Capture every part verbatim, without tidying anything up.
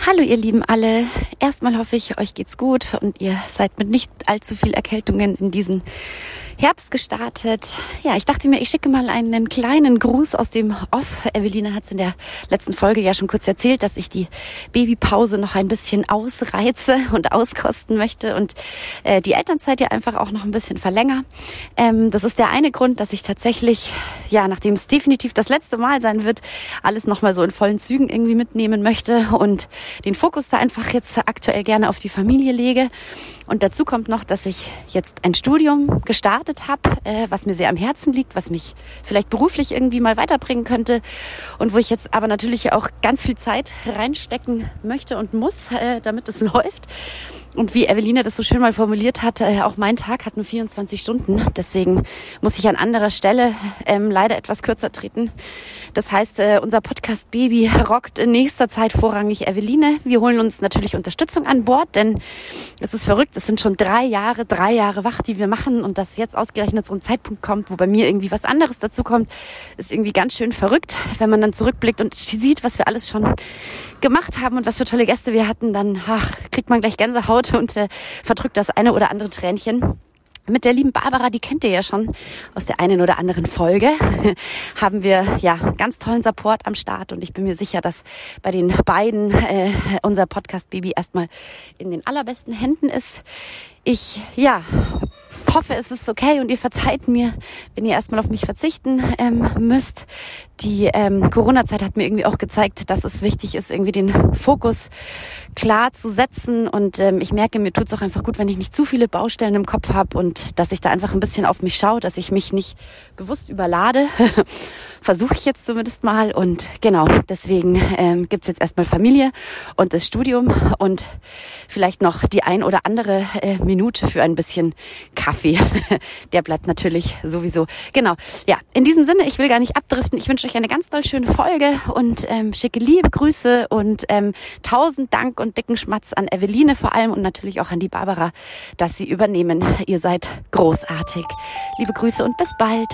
Hallo ihr Lieben alle. Erstmal hoffe ich, euch geht's gut und ihr seid mit nicht allzu viel Erkältungen in diesen Herbst gestartet. Ja, ich dachte mir, ich schicke mal einen kleinen Gruß aus dem Off. Eveline hat es in der letzten Folge ja schon kurz erzählt, dass ich die Babypause noch ein bisschen ausreize und auskosten möchte und äh, die Elternzeit ja einfach auch noch ein bisschen verlängere. Ähm, das ist der eine Grund, dass ich tatsächlich, ja, nachdem es definitiv das letzte Mal sein wird, alles nochmal so in vollen Zügen irgendwie mitnehmen möchte und den Fokus da einfach jetzt aktuell gerne auf die Familie lege. Und dazu kommt noch, dass ich jetzt ein Studium gestartet habe, äh, was mir sehr am Herzen liegt, was mich vielleicht beruflich irgendwie mal weiterbringen könnte und wo ich jetzt aber natürlich auch ganz viel Zeit reinstecken möchte und muss, äh, damit es läuft. Und wie Eveline das so schön mal formuliert hat, äh, auch mein Tag hat nur vierundzwanzig Stunden. Deswegen muss ich an anderer Stelle ähm, leider etwas kürzer treten. Das heißt, äh, unser Podcast Baby rockt in nächster Zeit vorrangig Eveline. Wir holen uns natürlich Unterstützung an Bord, denn es ist verrückt. Es sind schon drei Jahre, drei Jahre wach, die wir machen. Und dass jetzt ausgerechnet so ein Zeitpunkt kommt, wo bei mir irgendwie was anderes dazu kommt, ist irgendwie ganz schön verrückt. Wenn man dann zurückblickt und sieht, was wir alles schon gemacht haben und was für tolle Gäste wir hatten, dann ach, kriegt man gleich Gänsehaut und äh, verdrückt das eine oder andere Tränchen. Mit der lieben Barbara, die kennt ihr ja schon aus der einen oder anderen Folge, haben wir ja ganz tollen Support am Start und ich bin mir sicher, dass bei den beiden äh, unser Podcast-Baby erstmal in den allerbesten Händen ist. Ich, ja, hoffe, es ist okay und ihr verzeiht mir, wenn ihr erstmal auf mich verzichten ähm, müsst. Die ähm, Corona-Zeit hat mir irgendwie auch gezeigt, dass es wichtig ist, irgendwie den Fokus klar zu setzen. Und ähm, ich merke, mir tut es auch einfach gut, wenn ich nicht zu viele Baustellen im Kopf habe und dass ich da einfach ein bisschen auf mich schaue, dass ich mich nicht bewusst überlade. Versuche ich jetzt zumindest mal. Und genau, deswegen ähm, gibt es jetzt erstmal Familie und das Studium und vielleicht noch die ein oder andere äh, Minute für ein bisschen Kaffee. Der bleibt natürlich sowieso. Genau, ja, in diesem Sinne, ich will gar nicht abdriften. Ich wünsche euch eine ganz toll schöne Folge und ähm, schicke liebe Grüße und ähm, tausend Dank und dicken Schmatz an Eveline vor allem und natürlich auch an die Barbara, dass sie übernehmen. Ihr seid großartig. Liebe Grüße und bis bald.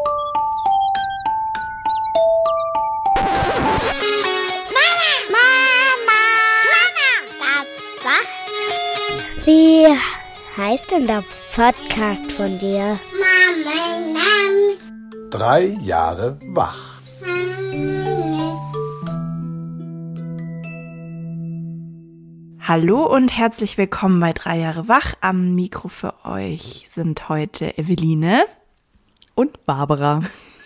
Wie heißt denn der Podcast von dir? Drei Jahre wach. Hallo und herzlich willkommen bei Drei Jahre wach. Am Mikro für euch sind heute Eveline und Barbara.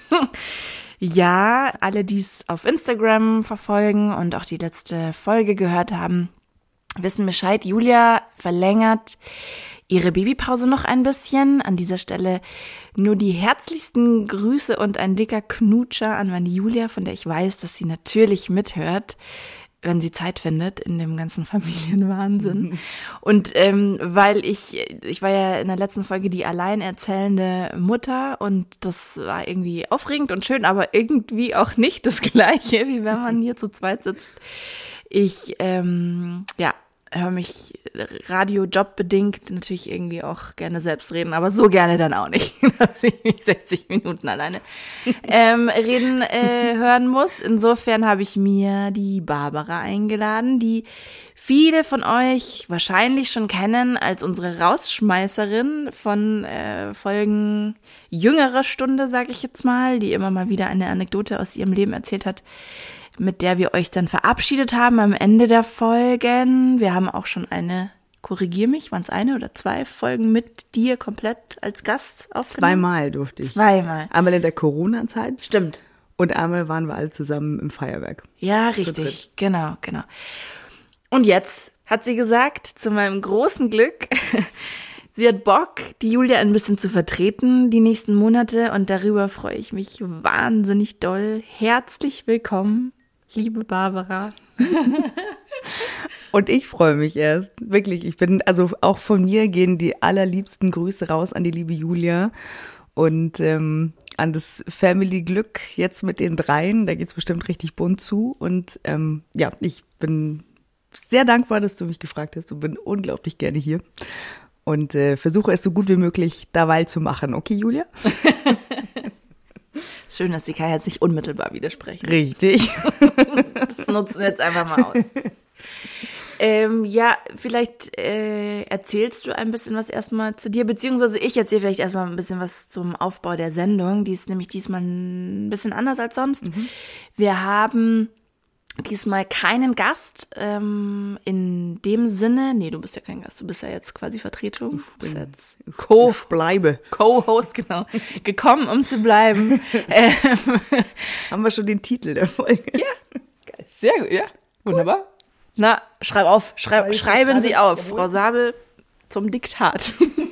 Ja, alle, die es auf Instagram verfolgen und auch die letzte Folge gehört haben, wissen Bescheid. Julia verlängert ihre Babypause noch ein bisschen. An dieser Stelle nur die herzlichsten Grüße und ein dicker Knutscher an meine Julia, von der ich weiß, dass sie natürlich mithört, wenn sie Zeit findet in dem ganzen Familienwahnsinn. Mhm. Und ähm, weil ich, ich war ja in der letzten Folge die alleinerzählende Mutter und das war irgendwie aufregend und schön, aber irgendwie auch nicht das Gleiche, wie wenn man hier zu zweit sitzt. Ich, ähm, ja, höre mich radiojobbedingt natürlich irgendwie auch gerne selbst reden, aber so gerne dann auch nicht, dass ich mich sechzig Minuten alleine ähm, reden äh, hören muss. Insofern habe ich mir die Barbara eingeladen, die viele von euch wahrscheinlich schon kennen als unsere Rausschmeißerin von äh, Folgen jüngerer Stunde, sage ich jetzt mal, die immer mal wieder eine Anekdote aus ihrem Leben erzählt hat, mit der wir euch dann verabschiedet haben am Ende der Folgen. Wir haben auch schon eine, korrigier mich, waren es eine oder zwei Folgen mit dir komplett als Gast aufgenommen? Zweimal durfte ich. Zweimal. Einmal in der Corona-Zeit. Stimmt. Und einmal waren wir alle zusammen im Feuerwerk. Ja, richtig. Genau, genau. Und jetzt hat sie gesagt, zu meinem großen Glück, sie hat Bock, die Julia ein bisschen zu vertreten die nächsten Monate und darüber freue ich mich wahnsinnig doll. Herzlich willkommen, liebe Barbara. Und ich freue mich erst, wirklich. Ich bin, also auch von mir gehen die allerliebsten Grüße raus an die liebe Julia und ähm, an das Family-Glück jetzt mit den dreien. Da geht's bestimmt richtig bunt zu. Und ähm, ja, ich bin sehr dankbar, dass du mich gefragt hast und bin unglaublich gerne hier. Und äh, versuche es so gut wie möglich derweil zu machen. Okay, Julia? Schön, dass die Kai jetzt nicht unmittelbar widersprechen. Richtig. Das nutzen wir jetzt einfach mal aus. Ähm, ja, vielleicht äh, erzählst du ein bisschen was erstmal zu dir, beziehungsweise ich erzähle vielleicht erstmal ein bisschen was zum Aufbau der Sendung. Die ist nämlich diesmal ein bisschen anders als sonst. Mhm. Wir haben diesmal keinen Gast ähm, in dem Sinne. Nee, du bist ja kein Gast, du bist ja jetzt quasi Vertretung. Du bist jetzt Co- Ich bleibe. Co-Host, genau. Gekommen, um zu bleiben. ähm, Haben wir schon den Titel der Folge? Ja, geil. Sehr gut, ja. Wunderbar. Na, schreib auf, schreib, schreiben Sie auf, Frau Sabel, zum Diktat.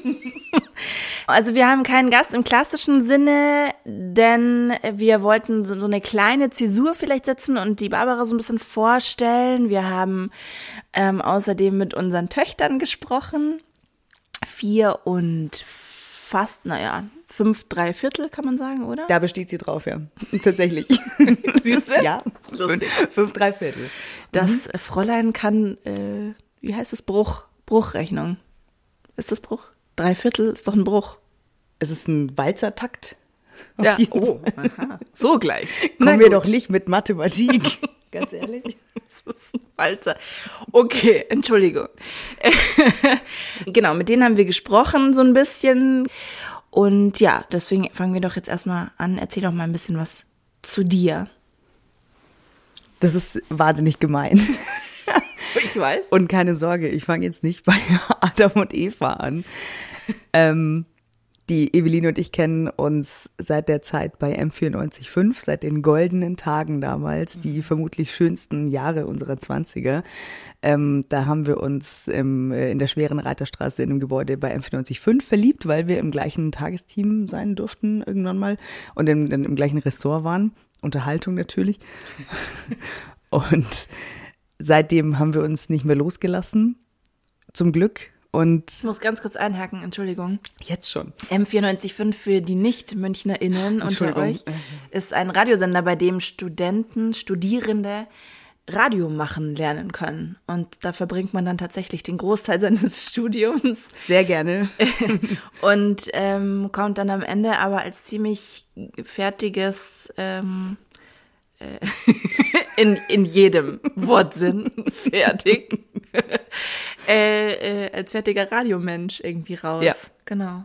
Also wir haben keinen Gast im klassischen Sinne, denn wir wollten so eine kleine Zäsur vielleicht setzen und die Barbara so ein bisschen vorstellen. Wir haben ähm, außerdem mit unseren Töchtern gesprochen. Vier und fast, naja, fünf, drei Viertel kann man sagen, oder? Da besteht sie drauf, ja. Tatsächlich. Siehst du? Ja, Lustig. fünf, fünf drei Viertel. Das mhm. Fräulein kann, äh, wie heißt das, Bruch, Bruchrechnung. Ist das Bruch? Drei Viertel ist doch ein Bruch. Es ist ein Walzertakt. Ja, oh, aha. So gleich. Kommen wir doch nicht mit Mathematik. Ganz ehrlich. Das ist ein Walzer. Okay, Entschuldigung. Genau, mit denen haben wir gesprochen so ein bisschen. Und ja, deswegen fangen wir doch jetzt erstmal an. Erzähl doch mal ein bisschen was zu dir. Das ist wahnsinnig gemein. Ich weiß. Und keine Sorge, ich fange jetzt nicht bei Adam und Eva an. Ähm, die Eveline und ich kennen uns seit der Zeit bei M vierundneunzig Komma fünf, seit den goldenen Tagen damals, die vermutlich schönsten Jahre unserer Zwanziger. Ähm, da haben wir uns im, in der schweren Reiterstraße in einem Gebäude bei M vierundneunzig Komma fünf verliebt, weil wir im gleichen Tagesteam sein durften irgendwann mal und im, im gleichen Ressort waren. Unterhaltung natürlich. Und seitdem haben wir uns nicht mehr losgelassen, zum Glück. Und ich muss ganz kurz einhaken, Entschuldigung. Jetzt schon. M vierundneunzig Komma fünf für die Nicht-MünchnerInnen unter euch ist ein Radiosender, bei dem Studenten, Studierende Radio machen lernen können. Und da verbringt man dann tatsächlich den Großteil seines Studiums. Sehr gerne. Und ähm, kommt dann am Ende aber als ziemlich fertiges, ähm, äh, in, in jedem Wortsinn fertig, äh, äh, als fertiger Radiomensch irgendwie raus. Ja. Genau.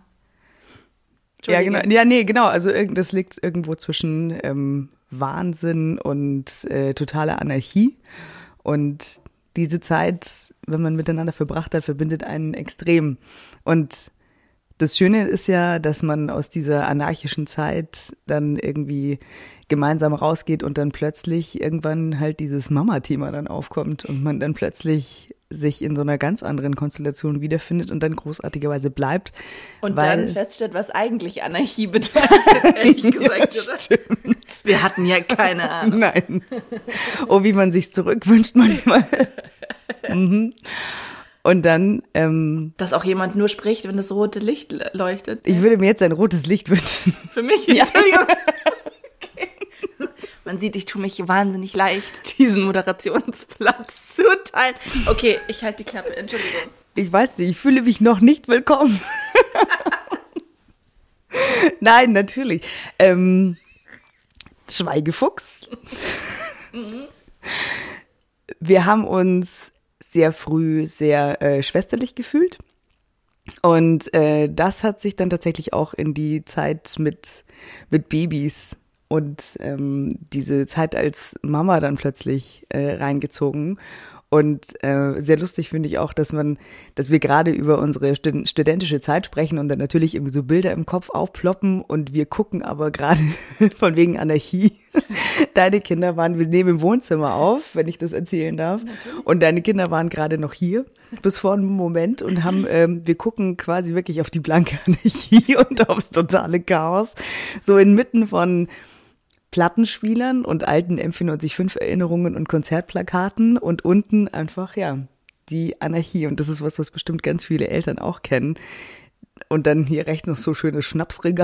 Ja, genau. Ja, nee, genau. Also das liegt irgendwo zwischen ähm, Wahnsinn und äh, totaler Anarchie. Und diese Zeit, wenn man miteinander verbracht hat, verbindet einen extrem. Und das Schöne ist ja, dass man aus dieser anarchischen Zeit dann irgendwie gemeinsam rausgeht und dann plötzlich irgendwann halt dieses Mama-Thema dann aufkommt und man dann plötzlich sich in so einer ganz anderen Konstellation wiederfindet und dann großartigerweise bleibt. Und weil, dann feststellt, was eigentlich Anarchie bedeutet, ehrlich gesagt. Ja, oder? stimmt. Wir hatten ja keine Ahnung. Nein. Oh, wie man sich's zurückwünscht manchmal. mhm. Und dann, ähm, dass auch jemand nur spricht, wenn das rote Licht leuchtet. Ich würde mir jetzt ein rotes Licht wünschen. Für mich? Ja. Entschuldigung. Okay. Man sieht, ich tue mich wahnsinnig leicht, diesen Moderationsplatz zu teilen. Okay, ich halte die Klappe. Entschuldigung. Ich weiß nicht, ich fühle mich noch nicht willkommen. Nein, natürlich. Ähm, Schweigefuchs. Mhm. Wir haben uns sehr früh sehr äh, schwesterlich gefühlt. Und äh, das hat sich dann tatsächlich auch in die Zeit mit, mit Babys und ähm, diese Zeit als Mama dann plötzlich äh, reingezogen. Und äh, sehr lustig finde ich auch, dass man, dass wir gerade über unsere stud- studentische Zeit sprechen und dann natürlich irgendwie so Bilder im Kopf aufploppen und wir gucken aber gerade von wegen Anarchie. Deine Kinder waren, wir nehmen im Wohnzimmer auf, wenn ich das erzählen darf. Natürlich. Und deine Kinder waren gerade noch hier bis vor einem Moment und haben, ähm, wir gucken quasi wirklich auf die blanke Anarchie und aufs totale Chaos. So inmitten von Plattenspielern und alten M vierundneunzig Komma fünf Erinnerungen und Konzertplakaten und unten einfach, ja, die Anarchie. Und das ist was, was bestimmt ganz viele Eltern auch kennen. Und dann hier rechts noch so schönes Schnapsregal.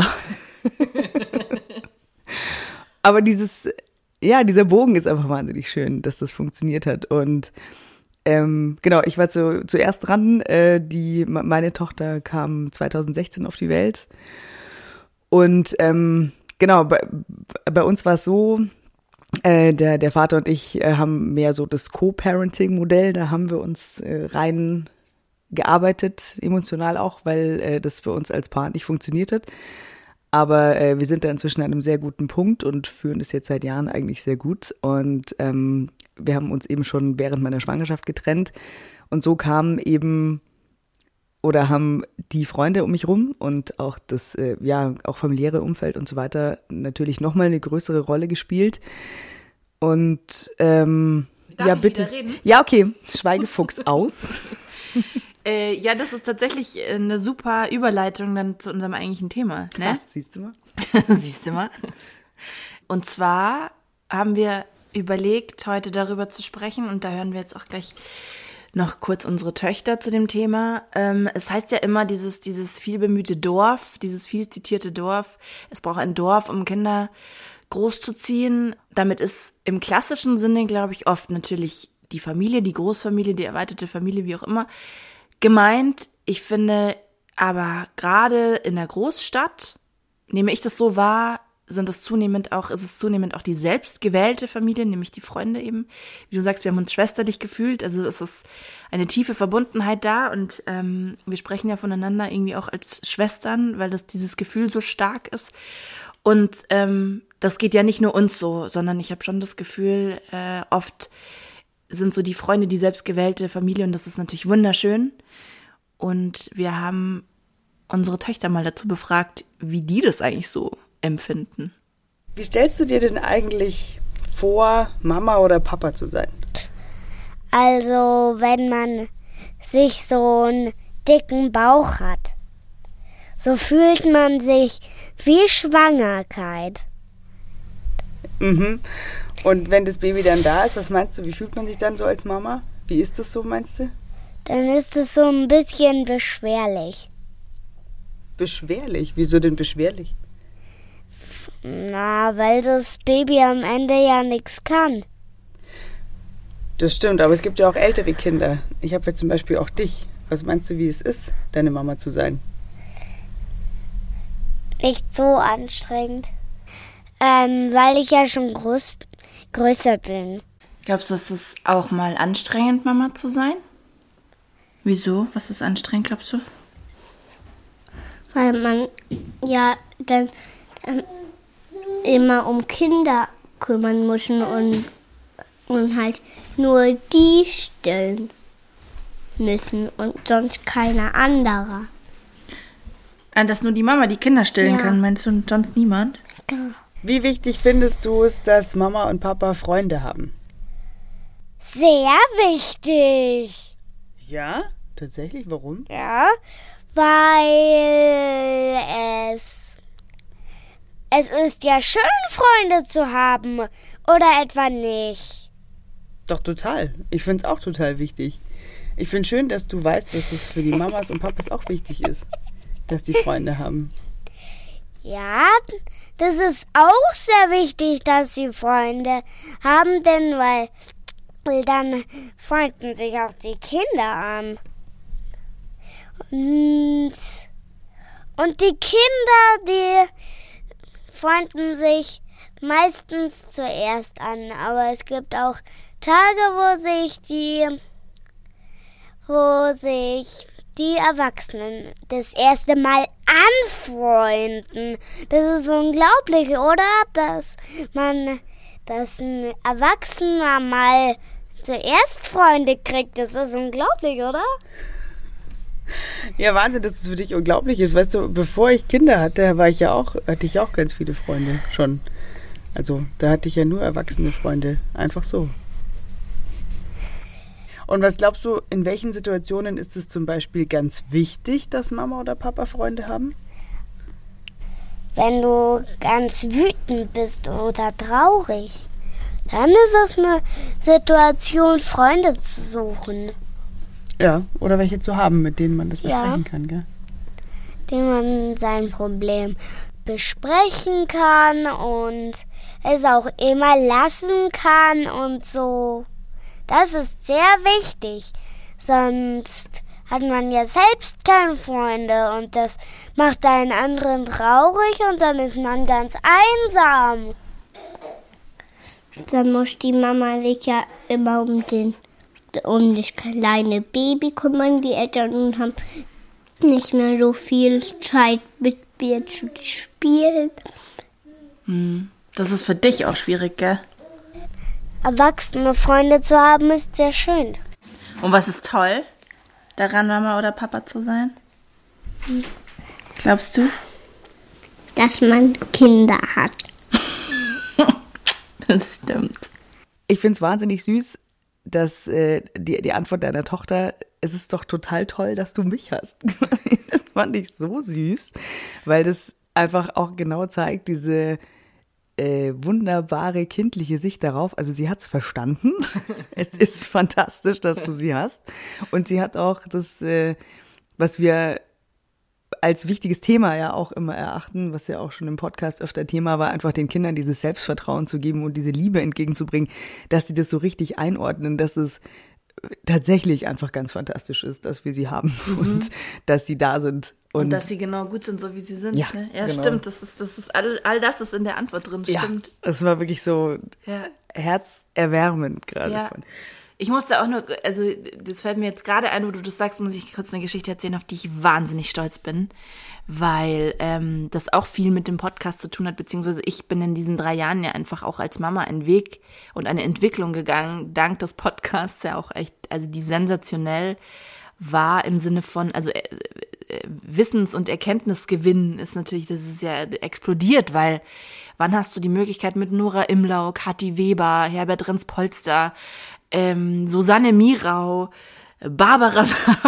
Aber dieses, ja, dieser Bogen ist einfach wahnsinnig schön, dass das funktioniert hat. Und ähm, genau, ich war zu, zuerst dran. Äh, die, meine Tochter kam zweitausendsechzehn auf die Welt. Und ähm, Genau, bei, bei uns war es so, Äh, der, der Vater und ich äh, haben mehr so das Co-Parenting-Modell, da haben wir uns äh, rein gearbeitet, emotional auch, weil äh, das für uns als Paar nicht funktioniert hat. Aber äh, wir sind da inzwischen an einem sehr guten Punkt und führen das jetzt seit Jahren eigentlich sehr gut. Und ähm, wir haben uns eben schon während meiner Schwangerschaft getrennt. Und so kamen eben oder haben die Freunde um mich rum und auch das, äh, ja, auch familiäre Umfeld und so weiter natürlich nochmal eine größere Rolle gespielt. Und ähm, Darf ja, ich bitte. wieder reden? Ja, okay. Schweigefuchs aus. Äh, ja, das ist tatsächlich eine super Überleitung dann zu unserem eigentlichen Thema, ne? Ah, siehst du mal? Siehst du mal. Und zwar haben wir überlegt, heute darüber zu sprechen und da hören wir jetzt auch gleich noch kurz unsere Töchter zu dem Thema. Ähm, es heißt ja immer dieses, dieses vielbemühte Dorf, dieses viel zitierte Dorf. Es braucht ein Dorf, um Kinder großzuziehen. Damit ist im klassischen Sinne, glaube ich, oft natürlich die Familie, die Großfamilie, die erweiterte Familie, wie auch immer, gemeint. Ich finde aber gerade in der Großstadt, nehme ich das so wahr, sind es zunehmend auch, ist es zunehmend auch die selbstgewählte Familie, nämlich die Freunde eben. Wie du sagst, wir haben uns schwesterlich gefühlt, also es ist eine tiefe Verbundenheit da und ähm, wir sprechen ja voneinander irgendwie auch als Schwestern, weil das dieses Gefühl so stark ist. Und ähm, das geht ja nicht nur uns so, sondern ich habe schon das Gefühl, äh, oft sind so die Freunde die selbstgewählte Familie und das ist natürlich wunderschön. Und wir haben unsere Töchter mal dazu befragt, wie die das eigentlich so empfinden. Wie stellst du dir denn eigentlich vor, Mama oder Papa zu sein? Also, wenn man sich so einen dicken Bauch hat, so fühlt man sich wie Schwangerkeit. Mhm. Und wenn das Baby dann da ist, was meinst du, wie fühlt man sich dann so als Mama? Wie ist das so, meinst du? Dann ist es so ein bisschen beschwerlich. Beschwerlich? Wieso denn beschwerlich? Na, weil das Baby am Ende ja nichts kann. Das stimmt, aber es gibt ja auch ältere Kinder. Ich habe ja zum Beispiel auch dich. Was meinst du, wie es ist, deine Mama zu sein? Nicht so anstrengend. Ähm, weil ich ja schon groß, größer bin. Glaubst du, es ist auch mal anstrengend, Mama zu sein? Wieso? Was ist anstrengend, glaubst du? Weil man ja dann, dann immer um Kinder kümmern muss und, und halt nur die stillen müssen und sonst keiner anderer. Ah, dass nur die Mama die Kinder stillen Ja. kann, meinst du, und sonst niemand? Ja. Wie wichtig findest du es, dass Mama und Papa Freunde haben? Sehr wichtig. Ja? Tatsächlich? Warum? Ja, weil es es ist ja schön, Freunde zu haben, oder etwa nicht? Doch, total. Ich finde es auch total wichtig. Ich finde schön, dass du weißt, dass es für die Mamas und Papas auch wichtig ist, dass die Freunde haben. Ja, das ist auch sehr wichtig, dass sie Freunde haben, denn weil, weil dann freunden sich auch die Kinder an. Und, und die Kinder, die freunden sich meistens zuerst an, aber es gibt auch Tage, wo sich die, wo sich die Erwachsenen das erste Mal anfreunden. Das ist unglaublich, oder? Dass man, dass ein Erwachsener mal zuerst Freunde kriegt. Das ist unglaublich, oder? Ja, Wahnsinn, dass es für dich unglaublich ist. Weißt du, bevor ich Kinder hatte, war ich ja auch, hatte ich auch ganz viele Freunde schon. Also da hatte ich ja nur erwachsene Freunde. Einfach so. Und was glaubst du, in welchen Situationen ist es zum Beispiel ganz wichtig, dass Mama oder Papa Freunde haben? Wenn du ganz wütend bist oder traurig, dann ist es eine Situation, Freunde zu suchen, Ja, oder welche zu haben, mit denen man das Ja. besprechen kann, gell? denen man sein Problem besprechen kann und es auch immer lassen kann und so. Das ist sehr wichtig, sonst hat man ja selbst keine Freunde und das macht einen anderen traurig und dann ist man ganz einsam. Dann muss die Mama sich ja immer um, den, um das kleine Baby kümmern. Die Eltern haben nicht mehr so viel Zeit mit mir zu spielen. Hm. Das ist für dich auch schwierig, gell? Erwachsene Freunde zu haben, ist sehr schön. Und was ist toll, daran Mama oder Papa zu sein? Glaubst du? Dass man Kinder hat. Das stimmt. Ich finde es wahnsinnig süß, dass äh, die, die Antwort deiner Tochter, es ist doch total toll, dass du mich hast. Das fand ich so süß, weil das einfach auch genau zeigt, diese äh, wunderbare kindliche Sicht darauf. Also sie hat es verstanden. Es ist fantastisch, dass du sie hast. Und sie hat auch das, äh, was wir als wichtiges Thema ja auch immer erachten, was ja auch schon im Podcast öfter Thema war, einfach den Kindern dieses Selbstvertrauen zu geben und diese Liebe entgegenzubringen, dass sie das so richtig einordnen, dass es tatsächlich einfach ganz fantastisch ist, dass wir sie haben mhm. und dass sie da sind. Und, und dass sie genau gut sind, so wie sie sind. Ja, ne? Ja, genau. Stimmt. Das ist, das ist all, all das ist in der Antwort drin, ja, stimmt. Das war wirklich so ja. herzerwärmend gerade. Ja. Von. Ich musste auch nur, also das fällt mir jetzt gerade ein, wo du das sagst, muss ich kurz eine Geschichte erzählen, auf die ich wahnsinnig stolz bin, weil ähm, das auch viel mit dem Podcast zu tun hat, beziehungsweise ich bin in diesen drei Jahren ja einfach auch als Mama einen Weg und eine Entwicklung gegangen, dank des Podcasts ja auch echt, also die sensationell war im Sinne von, also äh, äh, Wissens- und Erkenntnisgewinn ist natürlich, das ist ja explodiert, weil wann hast du die Möglichkeit mit Nora Imlau, Kathi Weber, Herbert Renz-Polster, Ähm, Susanne Mirau, Barbara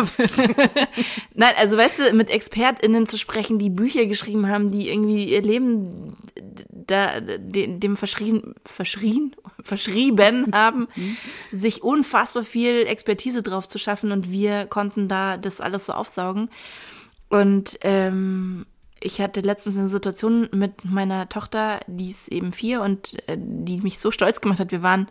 Nein, also weißt du, mit ExpertInnen zu sprechen, die Bücher geschrieben haben, die irgendwie ihr Leben da, dem verschrien, verschrien, verschrieben haben, mhm. sich unfassbar viel Expertise drauf zu schaffen und wir konnten da das alles so aufsaugen. Und ähm, ich hatte letztens eine Situation mit meiner Tochter, die ist eben vier und äh, die mich so stolz gemacht hat. Wir waren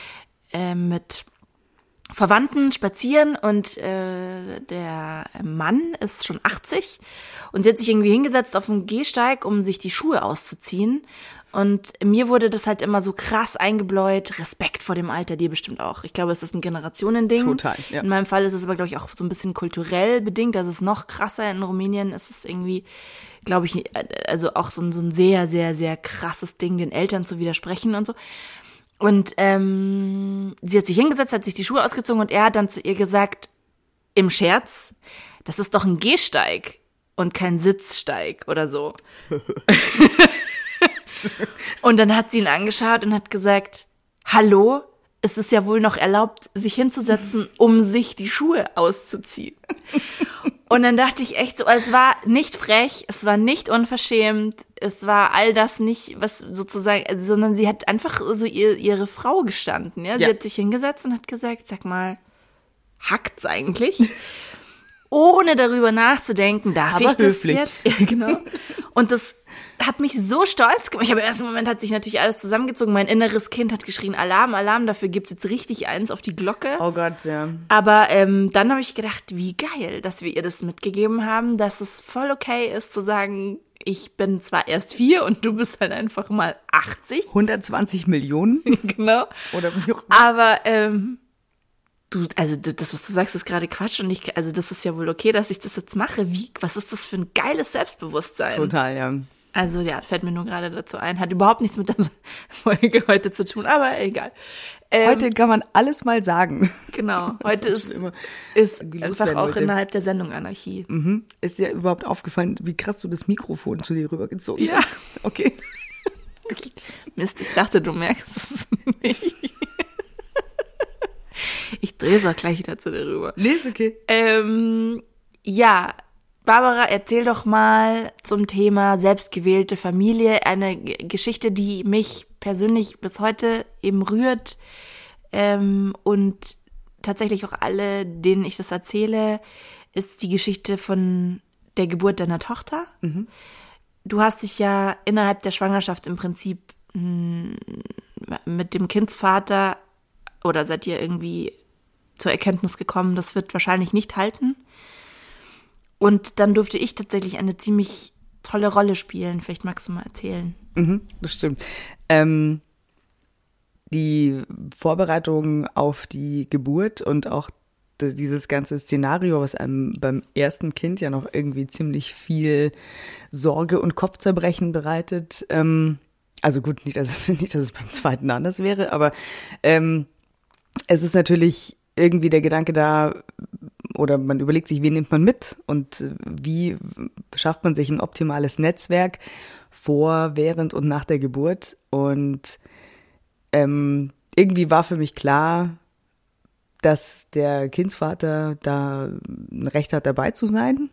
mit Verwandten spazieren und äh, der Mann ist schon achtzig und sie hat sich irgendwie hingesetzt auf dem Gehsteig, um sich die Schuhe auszuziehen. Und mir wurde das halt immer so krass eingebläut, Respekt vor dem Alter, dir bestimmt auch. Ich glaube, es ist ein Generationending. Total, ja. In meinem Fall ist es aber, glaube ich, auch so ein bisschen kulturell bedingt. Das ist noch krasser. In Rumänien ist es irgendwie, glaube ich, also auch so ein, so ein sehr, sehr, sehr krasses Ding, den Eltern zu widersprechen und so. Und ähm, sie hat sich hingesetzt, hat sich die Schuhe ausgezogen und er hat dann zu ihr gesagt, im Scherz, das ist doch ein Gehsteig und kein Sitzsteig oder so. Und dann hat sie ihn angeschaut und hat gesagt, hallo, es ist ja wohl noch erlaubt, sich hinzusetzen, um sich die Schuhe auszuziehen. Und dann dachte ich echt so, es war nicht frech, es war nicht unverschämt, es war all das nicht, was sozusagen, also, sondern sie hat einfach so ihr, ihre Frau gestanden, ja. Sie ja. hat sich hingesetzt und hat gesagt, sag mal, hackt's eigentlich? Ohne darüber nachzudenken, darf Aber ich das höflich. jetzt? Ja, genau. Und das hat mich so stolz gemacht. Ich habe im ersten Moment hat sich natürlich alles zusammengezogen. Mein inneres Kind hat geschrien, Alarm, Alarm, dafür gibt es jetzt richtig eins auf die Glocke. Oh Gott, ja. Aber ähm, dann habe ich gedacht, wie geil, dass wir ihr das mitgegeben haben, dass es voll okay ist zu sagen, ich bin zwar erst vier und du bist halt einfach mal achtzig. hundertzwanzig Millionen? Genau. Oder wie auch immer. Aber ähm, du, also das, was du sagst, ist gerade Quatsch und ich, also das ist ja wohl okay, dass ich das jetzt mache. Wie, was ist das für ein geiles Selbstbewusstsein? Total, ja. Also ja, fällt mir nur gerade dazu ein. Hat überhaupt nichts mit der Folge heute zu tun, aber egal. Ähm, heute kann man alles mal sagen. Genau, heute ist, ist einfach auch heute. Innerhalb der Sendung Anarchie. Mhm. Ist dir überhaupt aufgefallen, wie krass du das Mikrofon zu dir rübergezogen ja. hast? Okay. Mist, ich dachte, du merkst es nicht. Ich drehe es auch gleich wieder zu dir rüber. Nee, ist okay. Ähm, ja, Barbara, erzähl doch mal zum Thema selbstgewählte Familie eine G- Geschichte, die mich persönlich bis heute eben rührt ähm, und tatsächlich auch alle, denen ich das erzähle, ist die Geschichte von der Geburt deiner Tochter. Mhm. Du hast dich ja innerhalb der Schwangerschaft im Prinzip mh, mit dem Kindsvater oder seid ihr irgendwie zur Erkenntnis gekommen, das wird wahrscheinlich nicht halten. Und dann durfte ich tatsächlich eine ziemlich tolle Rolle spielen. Vielleicht magst du mal erzählen. Mhm, das stimmt. Ähm, die Vorbereitung auf die Geburt und auch dieses ganze Szenario, was einem beim ersten Kind ja noch irgendwie ziemlich viel Sorge und Kopfzerbrechen bereitet. Ähm, also gut, nicht dass, es, nicht, dass es beim zweiten anders wäre, aber ähm, es ist natürlich irgendwie der Gedanke da, oder man überlegt sich, wen nimmt man mit und wie schafft man sich ein optimales Netzwerk vor, während und nach der Geburt. Und ähm, irgendwie war für mich klar, dass der Kindsvater da ein Recht hat, dabei zu sein.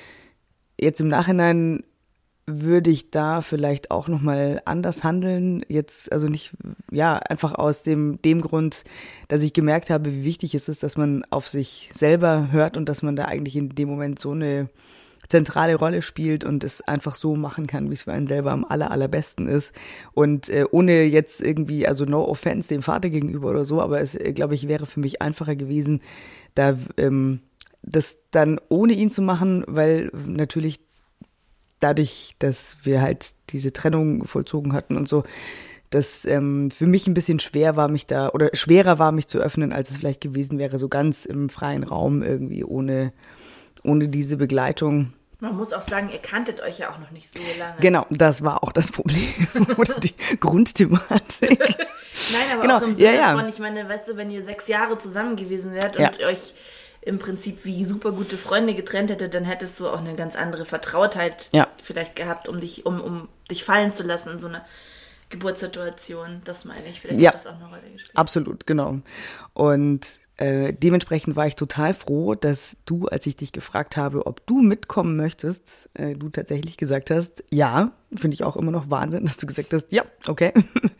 Jetzt im Nachhinein würde ich da vielleicht auch nochmal anders handeln. Jetzt, also nicht, ja, einfach aus dem, dem Grund, dass ich gemerkt habe, wie wichtig es ist, dass man auf sich selber hört und dass man da eigentlich in dem Moment so eine zentrale Rolle spielt und es einfach so machen kann, wie es für einen selber am aller, allerbesten ist. Und äh, ohne jetzt irgendwie, also no offense dem Vater gegenüber oder so, aber es, äh, glaube ich, wäre für mich einfacher gewesen, da ähm, das dann ohne ihn zu machen, weil natürlich dadurch, dass wir halt diese Trennung vollzogen hatten und so, dass ähm, für mich ein bisschen schwer war, mich da, oder schwerer war, mich zu öffnen, als es vielleicht gewesen wäre, so ganz im freien Raum irgendwie, ohne, ohne diese Begleitung. Man muss auch sagen, ihr kanntet euch ja auch noch nicht so lange. Genau, das war auch das Problem oder die Grundthematik. Nein, aber genau. auch im Sinne ja, ja. von, ich meine, weißt du, wenn ihr sechs Jahre zusammen gewesen wärt ja. und euch im Prinzip wie super gute Freunde getrennt hättet, dann hättest du auch eine ganz andere Vertrautheit ja. vielleicht gehabt, um dich, um, um dich fallen zu lassen in so einer Geburtssituation. Das meine ich, vielleicht ja. hat das auch eine Rolle gespielt. Absolut, genau. Und Äh, dementsprechend war ich total froh, dass du, als ich dich gefragt habe, ob du mitkommen möchtest, äh, du tatsächlich gesagt hast, ja, finde ich auch immer noch Wahnsinn, dass du gesagt hast, ja, okay,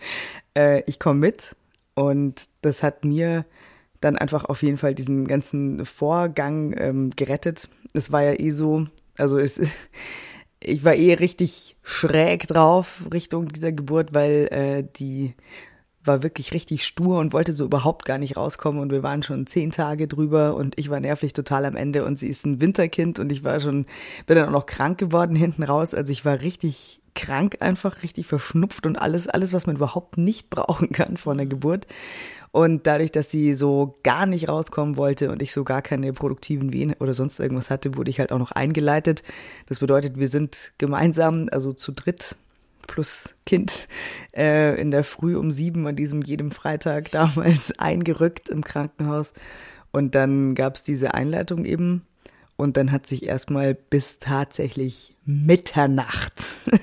äh, ich komme mit. Und das hat mir dann einfach auf jeden Fall diesen ganzen Vorgang ähm, gerettet. Es war ja eh so, also es, ich war eh richtig schräg drauf Richtung dieser Geburt, weil äh, die war wirklich richtig stur und wollte so überhaupt gar nicht rauskommen und wir waren schon zehn Tage drüber und ich war nervlich total am Ende und sie ist ein Winterkind und ich war schon, bin dann auch noch krank geworden hinten raus, also ich war richtig krank einfach, richtig verschnupft und alles, alles, was man überhaupt nicht brauchen kann vor einer Geburt und dadurch, dass sie so gar nicht rauskommen wollte und ich so gar keine produktiven Wehen oder sonst irgendwas hatte, wurde ich halt auch noch eingeleitet. Das bedeutet, wir sind gemeinsam, also zu dritt, plus Kind, äh, in der Früh um sieben an diesem jedem Freitag damals eingerückt im Krankenhaus. Und dann gab es diese Einleitung eben. Und dann hat sich erstmal bis tatsächlich Mitternacht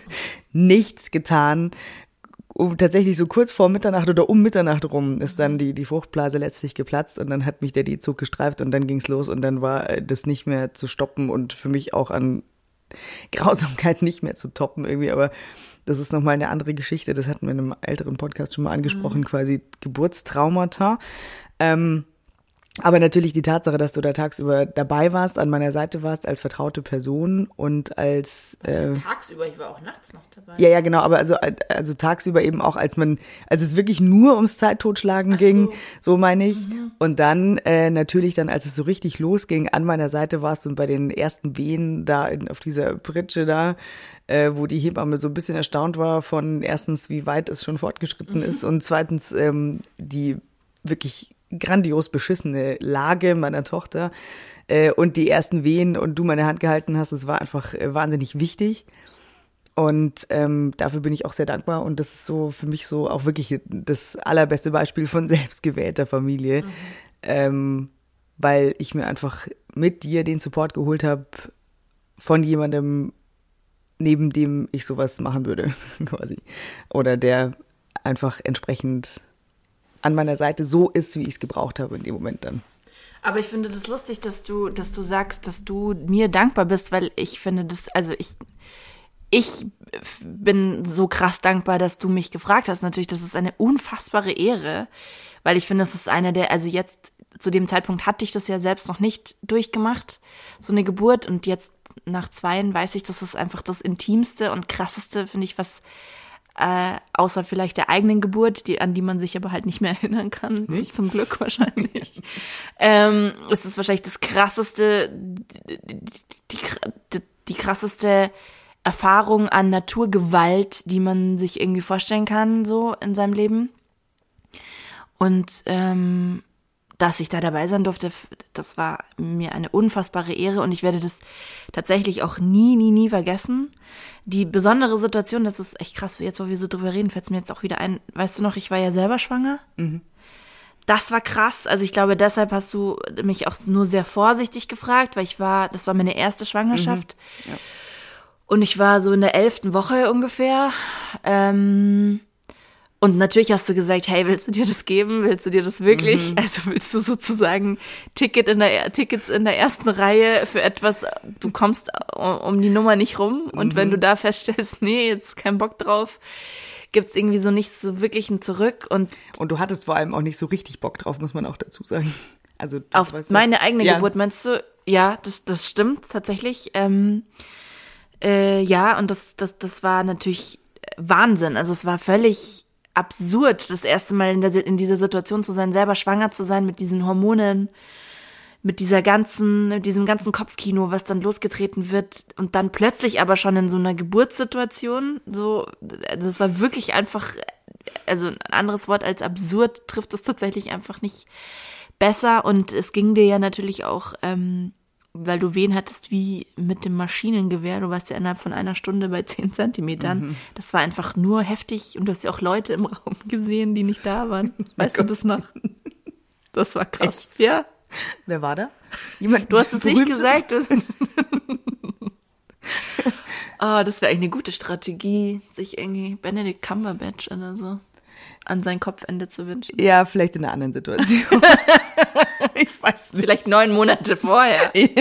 nichts getan. Um, tatsächlich so kurz vor Mitternacht oder um Mitternacht rum ist dann die, die Fruchtblase letztlich geplatzt und dann hat mich der D-Zug gestreift und dann ging's los und dann war das nicht mehr zu stoppen und für mich auch an Grausamkeit nicht mehr zu toppen irgendwie, aber das ist nochmal eine andere Geschichte, das hatten wir in einem älteren Podcast schon mal angesprochen, mhm. quasi Geburtstraumata. Ähm, aber natürlich die Tatsache, dass du da tagsüber dabei warst, an meiner Seite warst, als vertraute Person und als... Also äh, tagsüber, ich war auch nachts noch dabei. Ja, ja, genau, aber also, also tagsüber eben auch, als man, als es wirklich nur ums Zeittotschlagen Ach ging, so. so meine ich. Mhm. Und dann äh, natürlich dann, als es so richtig losging, an meiner Seite warst und bei den ersten Wehen da in, auf dieser Pritsche da, äh, wo die Hebamme so ein bisschen erstaunt war von erstens, wie weit es schon fortgeschritten mhm. ist und zweitens ähm, die wirklich grandios beschissene Lage meiner Tochter äh, und die ersten Wehen und du meine Hand gehalten hast, das war einfach äh, wahnsinnig wichtig und ähm, dafür bin ich auch sehr dankbar und das ist so für mich so auch wirklich das allerbeste Beispiel von selbstgewählter Familie, mhm. ähm, weil ich mir einfach mit dir den Support geholt habe von jemandem, neben dem ich sowas machen würde, quasi. Oder der einfach entsprechend an meiner Seite so ist, wie ich es gebraucht habe in dem Moment dann. Aber ich finde das lustig, dass du, dass du sagst, dass du mir dankbar bist, weil ich finde das, also ich, ich bin so krass dankbar, dass du mich gefragt hast. Natürlich, das ist eine unfassbare Ehre, weil ich finde, das ist eine der, also jetzt zu dem Zeitpunkt hatte ich das ja selbst noch nicht durchgemacht, so eine Geburt und jetzt nach zweien weiß ich, das ist einfach das Intimste und Krasseste, finde ich, was Äh, außer vielleicht der eigenen Geburt, die, an die man sich aber halt nicht mehr erinnern kann. Nicht? Zum Glück wahrscheinlich. ähm, es ist wahrscheinlich das krasseste, die, die, die, die krasseste Erfahrung an Naturgewalt, die man sich irgendwie vorstellen kann, so in seinem Leben. Und ähm, dass ich da dabei sein durfte, das war mir eine unfassbare Ehre und ich werde das tatsächlich auch nie, nie, nie vergessen. Die besondere Situation, das ist echt krass, jetzt wo wir so drüber reden, fällt es mir jetzt auch wieder ein, weißt du noch, ich war ja selber schwanger. Mhm. Das war krass, also ich glaube, deshalb hast du mich auch nur sehr vorsichtig gefragt, weil ich war, das war meine erste Schwangerschaft. Mhm. Ja. Und ich war so in der elften Woche ungefähr. Ähm, Und natürlich hast du gesagt, hey, willst du dir das geben? Willst du dir das wirklich? Mhm. Also willst du sozusagen Ticket in der, Tickets in der ersten Reihe für etwas, du kommst um die Nummer nicht rum. Und mhm. wenn du da feststellst, nee, jetzt kein Bock drauf, gibt's irgendwie so nicht so wirklich ein Zurück. Und, und du hattest vor allem auch nicht so richtig Bock drauf, muss man auch dazu sagen. Also auf weißt du, meine eigene ja. Geburt, meinst du? Ja, das, das stimmt tatsächlich. Ähm, äh, ja, und das, das, das war natürlich Wahnsinn. Also es war völlig absurd, das erste Mal in, der, in dieser Situation zu sein, selber schwanger zu sein mit diesen Hormonen, mit dieser ganzen, mit diesem ganzen Kopfkino, was dann losgetreten wird und dann plötzlich aber schon in so einer Geburtssituation, so, das war wirklich einfach, also ein anderes Wort als absurd trifft es tatsächlich einfach nicht besser und es ging dir ja natürlich auch, ähm, weil du Wehen hattest wie mit dem Maschinengewehr. Du warst ja innerhalb von einer Stunde bei zehn Zentimetern. Mhm. Das war einfach nur heftig. Und du hast ja auch Leute im Raum gesehen, die nicht da waren. Weißt du das noch? Das war krass. Echt? Ja. Wer war da? Jemand, du hast es nicht gesagt. Oh, das wäre eigentlich eine gute Strategie, sich irgendwie Benedict Cumberbatch oder so an sein Kopfende zu wünschen. Ja, vielleicht in einer anderen Situation. Ich weiß nicht. Vielleicht neun Monate vorher. Ja.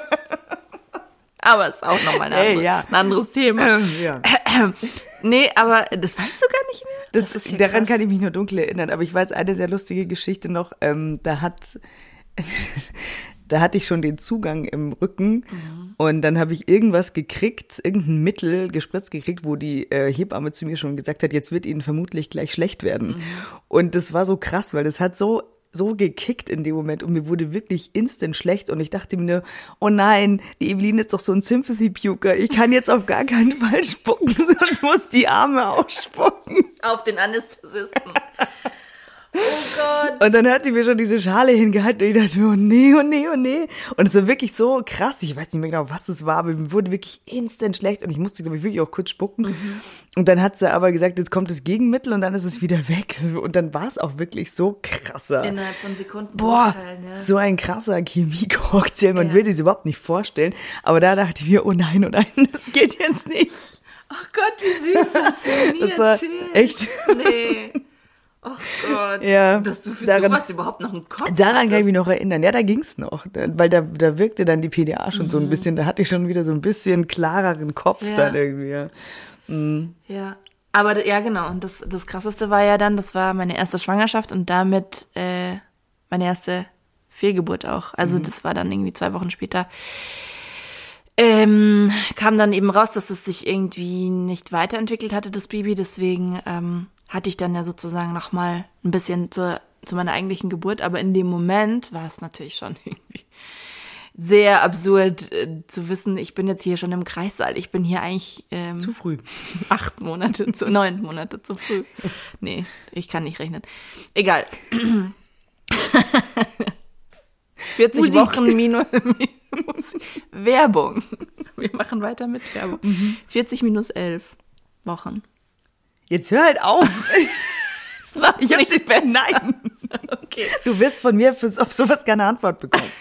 Aber ist auch nochmal ein, hey, andere, ja. ein anderes Thema. Ähm, ja. Nee, aber das weißt du gar nicht mehr? Das, das ist ja daran krass. Kann ich mich nur dunkel erinnern. Aber ich weiß eine sehr lustige Geschichte noch. Ähm, da hat... Da hatte ich schon den Zugang im Rücken mhm. und dann habe ich irgendwas gekriegt, irgendein Mittel gespritzt gekriegt, wo die äh, Hebamme zu mir schon gesagt hat, jetzt wird Ihnen vermutlich gleich schlecht werden. Mhm. Und das war so krass, weil das hat so so gekickt in dem Moment und mir wurde wirklich instant schlecht und ich dachte mir, oh nein, die Eveline ist doch so ein Sympathy-Puker, ich kann jetzt auf gar keinen Fall spucken, sonst muss die Arme auch spucken. Auf den Anästhesisten. Oh Gott. Und dann hat die mir schon diese Schale hingehalten und ich dachte, oh nee, oh nee, oh nee. Und es war wirklich so krass, ich weiß nicht mehr genau, was das war, aber mir wurde wirklich instant schlecht und ich musste, glaube ich, wirklich auch kurz spucken. Mhm. Und dann hat sie aber gesagt, jetzt kommt das Gegenmittel und dann ist es wieder weg. Und dann war es auch wirklich so krasser. Innerhalb von Sekunden. Boah, ja. So ein krasser Chemie-Cocktail, man ja. will sich es überhaupt nicht vorstellen. Aber da dachte ich mir, oh nein, oh nein, das geht jetzt nicht. Ach Gott, wie süß, das hast du nie das war erzählt. Echt? Nee. Ach Gott, ja, dass du für daran, sowas überhaupt noch einen Kopf Daran hattest. kann ich mich noch erinnern. Ja, da ging's noch, weil da, da wirkte dann die P D A schon mhm. so ein bisschen, da hatte ich schon wieder so ein bisschen klareren Kopf ja. dann irgendwie. Ja, mhm. ja. Aber ja, genau. Und das, das Krasseste war ja dann, das war meine erste Schwangerschaft und damit äh, meine erste Fehlgeburt auch. Also mhm. das war dann irgendwie zwei Wochen später. Ähm, kam dann eben raus, dass es sich irgendwie nicht weiterentwickelt hatte, das Baby. Deswegen ähm, hatte ich dann ja sozusagen nochmal ein bisschen zur, zu meiner eigentlichen Geburt. Aber in dem Moment war es natürlich schon irgendwie sehr absurd äh, zu wissen, ich bin jetzt hier schon im Kreissaal. Ich bin hier eigentlich ähm, zu früh. Acht Monate, zu neun Monate zu früh. Nee, ich kann nicht rechnen. Egal. vierzig Musik. Wochen minus, minus Werbung. Wir machen weiter mit Werbung. Mhm. vierzig minus elf Wochen. Jetzt hör halt auf. Das macht's ich hab nicht den, besser. Nein. Okay. Du wirst von mir für, auf sowas keine Antwort bekommen.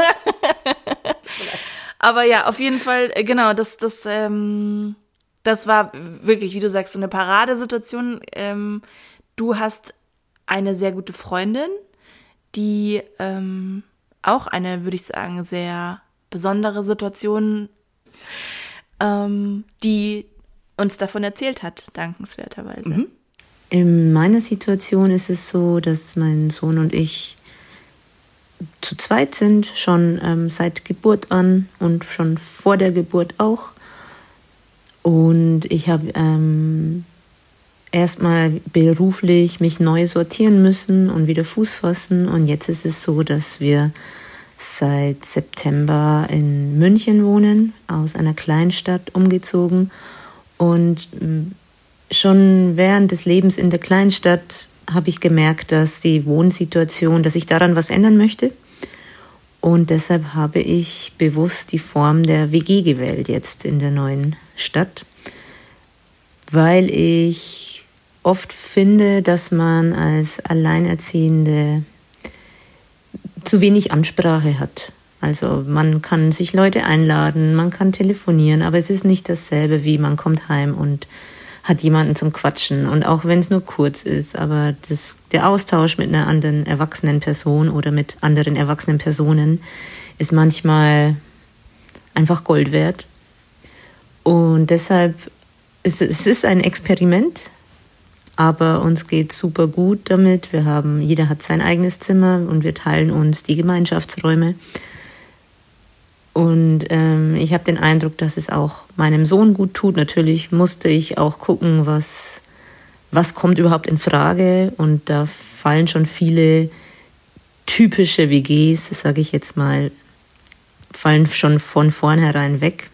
Aber ja, auf jeden Fall, genau, das, das, ähm, das war wirklich, wie du sagst, so eine Paradesituation. Ähm, du hast eine sehr gute Freundin, die ähm, auch eine, würde ich sagen, sehr besondere Situation, ähm, die uns davon erzählt hat, dankenswerterweise. Mhm. In meiner Situation ist es so, dass mein Sohn und ich zu zweit sind, schon ähm, seit Geburt an und schon vor der Geburt auch. Und ich habe ähm, erstmal beruflich mich neu sortieren müssen und wieder Fuß fassen. Und jetzt ist es so, dass wir seit September in München wohnen, aus einer Kleinstadt umgezogen. Und schon während des Lebens in der Kleinstadt habe ich gemerkt, dass die Wohnsituation, dass ich daran was ändern möchte. Und deshalb habe ich bewusst die Form der W G gewählt jetzt in der neuen Stadt, weil ich oft finde, dass man als Alleinerziehende zu wenig Ansprache hat. Also man kann sich Leute einladen, man kann telefonieren, aber es ist nicht dasselbe, wie man kommt heim und hat jemanden zum Quatschen. Und auch wenn es nur kurz ist, aber das, der Austausch mit einer anderen erwachsenen Person oder mit anderen erwachsenen Personen ist manchmal einfach Gold wert. Und deshalb ist es ist ein Experiment, aber uns geht super gut damit. Wir haben, jeder hat sein eigenes Zimmer und wir teilen uns die Gemeinschaftsräume. Und ähm, ich habe den Eindruck, dass es auch meinem Sohn gut tut. Natürlich musste ich auch gucken, was, was kommt überhaupt in Frage. Und da fallen schon viele typische W Gs, sage ich jetzt mal, fallen schon von vornherein weg.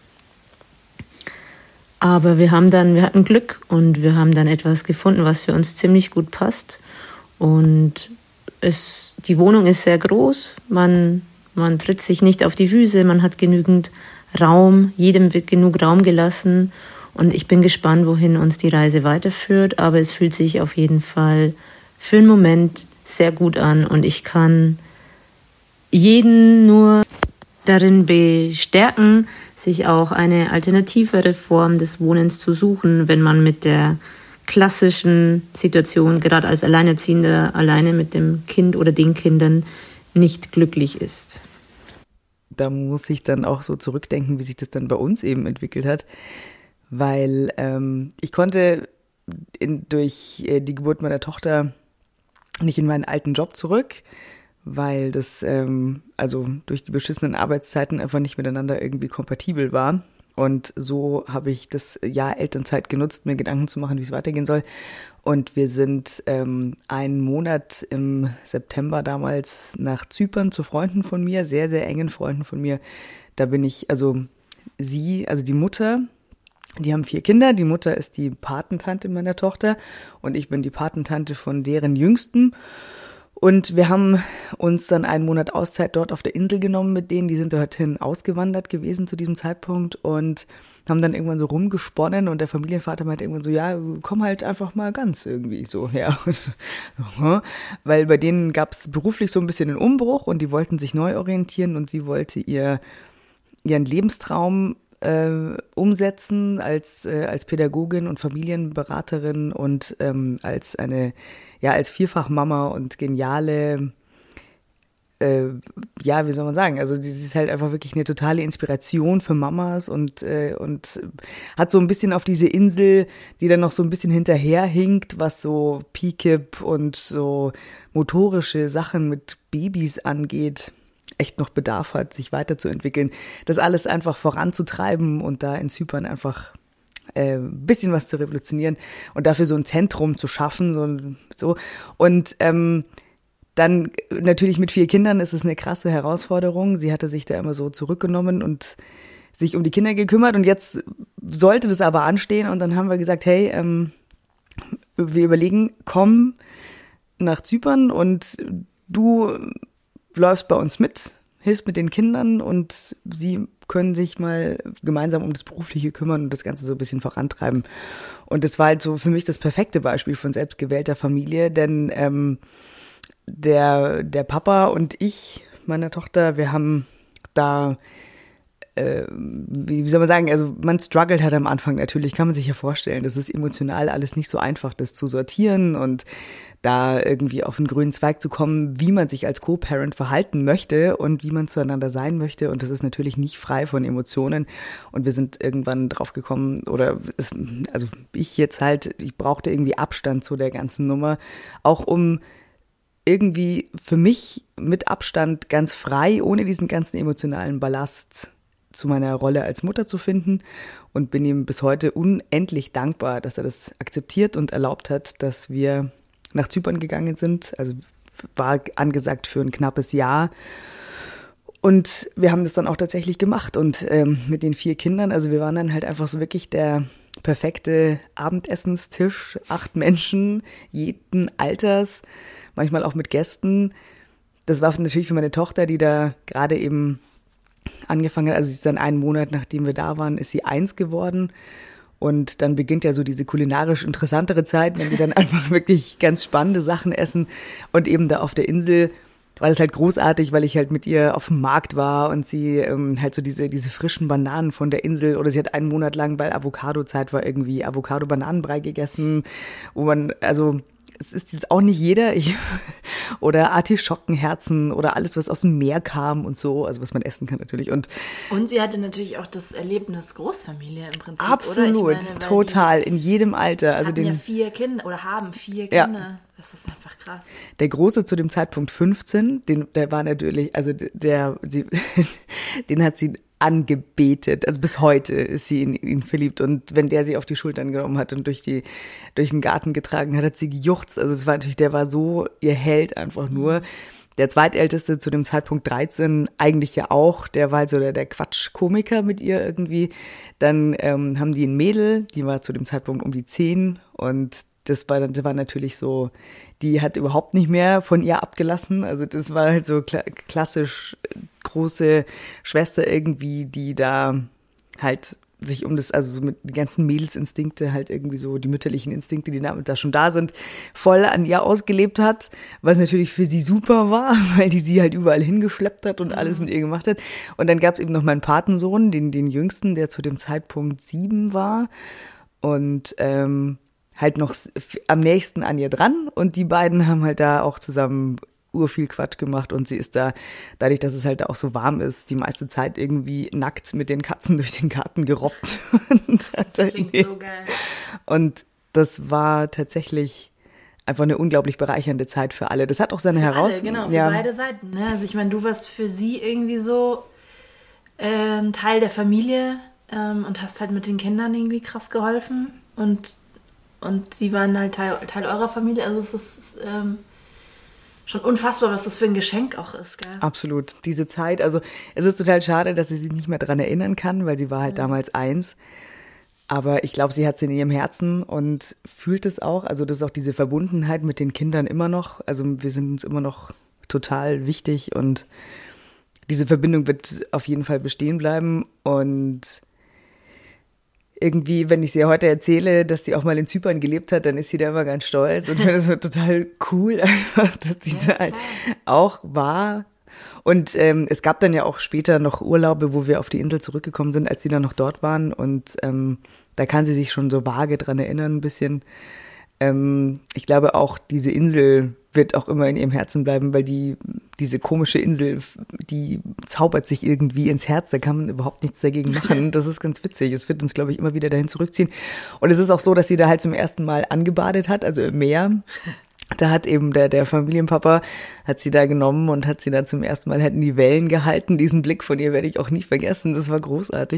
Aber wir haben dann, wir hatten Glück und wir haben dann etwas gefunden, was für uns ziemlich gut passt. Und es, die Wohnung ist sehr groß. Man Man tritt sich nicht auf die Füße, man hat genügend Raum, jedem wird genug Raum gelassen und ich bin gespannt, wohin uns die Reise weiterführt, aber es fühlt sich auf jeden Fall für einen Moment sehr gut an und ich kann jeden nur darin bestärken, sich auch eine alternativere Form des Wohnens zu suchen, wenn man mit der klassischen Situation, gerade als Alleinerziehender, alleine mit dem Kind oder den Kindern, nicht glücklich ist. Da muss ich dann auch so zurückdenken, wie sich das dann bei uns eben entwickelt hat, weil ähm, ich konnte in, durch äh, die Geburt meiner Tochter nicht in meinen alten Job zurück, weil das ähm, also durch die beschissenen Arbeitszeiten einfach nicht miteinander irgendwie kompatibel war. Und so habe ich das Jahr Elternzeit genutzt, mir Gedanken zu machen, wie es weitergehen soll. Und wir sind ähm, einen Monat im September damals nach Zypern zu Freunden von mir, sehr, sehr engen Freunden von mir. Da bin ich, also sie, also die Mutter, die haben vier Kinder. Die Mutter ist die Patentante meiner Tochter und ich bin die Patentante von deren Jüngsten. Und wir haben uns dann einen Monat Auszeit dort auf der Insel genommen mit denen, die sind dorthin ausgewandert gewesen zu diesem Zeitpunkt und haben dann irgendwann so rumgesponnen und der Familienvater meinte irgendwann so, ja, komm halt einfach mal ganz irgendwie so her. Ja. Weil bei denen gab es beruflich so ein bisschen einen Umbruch und die wollten sich neu orientieren und sie wollte ihr ihren Lebenstraum äh, umsetzen als, äh, als Pädagogin und Familienberaterin und ähm, als eine ja, als Vierfachmama und geniale, äh, ja, wie soll man sagen, also sie ist halt einfach wirklich eine totale Inspiration für Mamas und, äh, und hat so ein bisschen auf diese Insel, die dann noch so ein bisschen hinterherhinkt, was so P K I P und so motorische Sachen mit Babys angeht, echt noch Bedarf hat, sich weiterzuentwickeln, das alles einfach voranzutreiben und da in Zypern einfach äh, ein bisschen was zu revolutionieren und dafür so ein Zentrum zu schaffen. So, so. Und ähm, dann natürlich mit vier Kindern ist es eine krasse Herausforderung. Sie hatte sich da immer so zurückgenommen und sich um die Kinder gekümmert und jetzt sollte das aber anstehen und dann haben wir gesagt, hey, ähm, wir überlegen, komm nach Zypern und du läufst bei uns mit, hilfst mit den Kindern und sie können sich mal gemeinsam um das Berufliche kümmern und das Ganze so ein bisschen vorantreiben. Und das war halt so für mich das perfekte Beispiel von selbstgewählter Familie, denn ähm, der, der Papa und ich, meiner Tochter, wir haben da, äh, wie, wie soll man sagen, also man struggelt halt am Anfang natürlich, kann man sich ja vorstellen, das ist emotional alles nicht so einfach, das zu sortieren und da irgendwie auf einen grünen Zweig zu kommen, wie man sich als Co-Parent verhalten möchte und wie man zueinander sein möchte. Und das ist natürlich nicht frei von Emotionen. Und wir sind irgendwann drauf gekommen, oder es, also ich jetzt halt, ich brauchte irgendwie Abstand zu der ganzen Nummer, auch um irgendwie für mich mit Abstand ganz frei, ohne diesen ganzen emotionalen Ballast zu meiner Rolle als Mutter zu finden und bin ihm bis heute unendlich dankbar, dass er das akzeptiert und erlaubt hat, dass wir nach Zypern gegangen sind, also war angesagt für ein knappes Jahr und wir haben das dann auch tatsächlich gemacht und ähm, mit den vier Kindern, also wir waren dann halt einfach so wirklich der perfekte Abendessenstisch, acht Menschen, jeden Alters, manchmal auch mit Gästen. Das war natürlich für meine Tochter, die da gerade eben angefangen hat, also sie ist dann einen Monat, nachdem wir da waren, ist sie eins geworden. Und dann beginnt ja so diese kulinarisch interessantere Zeit, wenn wir dann einfach wirklich ganz spannende Sachen essen. Und eben da auf der Insel war das halt großartig, weil ich halt mit ihr auf dem Markt war und sie ähm, halt so diese diese frischen Bananen von der Insel, oder sie hat einen Monat lang, weil Avocado-Zeit war, irgendwie Avocado-Bananenbrei gegessen, wo man, also es ist jetzt auch nicht jeder, ich, oder Artischockenherzen oder alles, was aus dem Meer kam und so, also was man essen kann natürlich. Und, und sie hatte natürlich auch das Erlebnis Großfamilie im Prinzip, absolut, oder? Ich meine, total, in jedem Alter. Also den, ja vier Kinder oder haben vier ja. Kinder. Das ist einfach krass. Der Große zu dem Zeitpunkt fünfzehn, den, der war natürlich, also der, sie, den hat sie angebetet. Also bis heute ist sie in ihn verliebt. Und wenn der sie auf die Schultern genommen hat und durch die, durch den Garten getragen hat, hat sie gejuchzt. Also es war natürlich, der war so ihr Held einfach nur. Der Zweitälteste zu dem Zeitpunkt dreizehn, eigentlich ja auch, der war halt so der, der Quatschkomiker mit ihr irgendwie. Dann ähm, haben die ein Mädel, die war zu dem Zeitpunkt um die zehn, und das war, das war natürlich so, die hat überhaupt nicht mehr von ihr abgelassen. Also das war halt so kla- klassisch große Schwester irgendwie, die da halt sich um das, also so mit den ganzen Mädelsinstinkte halt irgendwie so, die mütterlichen Instinkte, die da schon da sind, voll an ihr ausgelebt hat, was natürlich für sie super war, weil die sie halt überall hingeschleppt hat und alles mit ihr gemacht hat. Und dann gab es eben noch meinen Patensohn, den, den Jüngsten, der zu dem Zeitpunkt sieben war und ähm, halt noch am nächsten an ihr dran, und die beiden haben halt da auch zusammen urviel Quatsch gemacht, und sie ist da, dadurch, dass es halt auch so warm ist, die meiste Zeit irgendwie nackt mit den Katzen durch den Garten gerobbt. Und das klingt so geil. Und das war tatsächlich einfach eine unglaublich bereichernde Zeit für alle. Das hat auch seine Herausforderungen. Genau, für ja. beide Seiten. Ne? Also ich meine, du warst für sie irgendwie so äh, ein Teil der Familie ähm, und hast halt mit den Kindern irgendwie krass geholfen, und Und sie waren halt Teil, Teil eurer Familie. Also es ist ähm, schon unfassbar, was das für ein Geschenk auch ist. Gell? Absolut. Diese Zeit, also es ist total schade, dass sie sich nicht mehr daran erinnern kann, weil sie war halt mhm. damals eins. Aber ich glaube, sie hat es in ihrem Herzen und fühlt es auch. Also das ist auch diese Verbundenheit mit den Kindern immer noch. Also wir sind uns immer noch total wichtig, und diese Verbindung wird auf jeden Fall bestehen bleiben. Und irgendwie, wenn ich sie heute erzähle, dass sie auch mal in Zypern gelebt hat, dann ist sie da immer ganz stolz, und das war total cool einfach, dass sie ja, da halt auch war. Und ähm, es gab dann ja auch später noch Urlaube, wo wir auf die Insel zurückgekommen sind, als sie dann noch dort waren, und ähm, da kann sie sich schon so vage dran erinnern ein bisschen. Ähm, ich glaube auch, diese Insel wird auch immer in ihrem Herzen bleiben, weil die diese komische Insel, die zaubert sich irgendwie ins Herz, da kann man überhaupt nichts dagegen machen. Das ist ganz witzig. Es wird uns, glaube ich, immer wieder dahin zurückziehen. Und es ist auch so, dass sie da halt zum ersten Mal angebadet hat, also im Meer. Da hat eben der, der Familienpapa, hat sie da genommen und hat sie da zum ersten Mal halt in die Wellen gehalten. Diesen Blick von ihr werde ich auch nie vergessen. Das war großartig.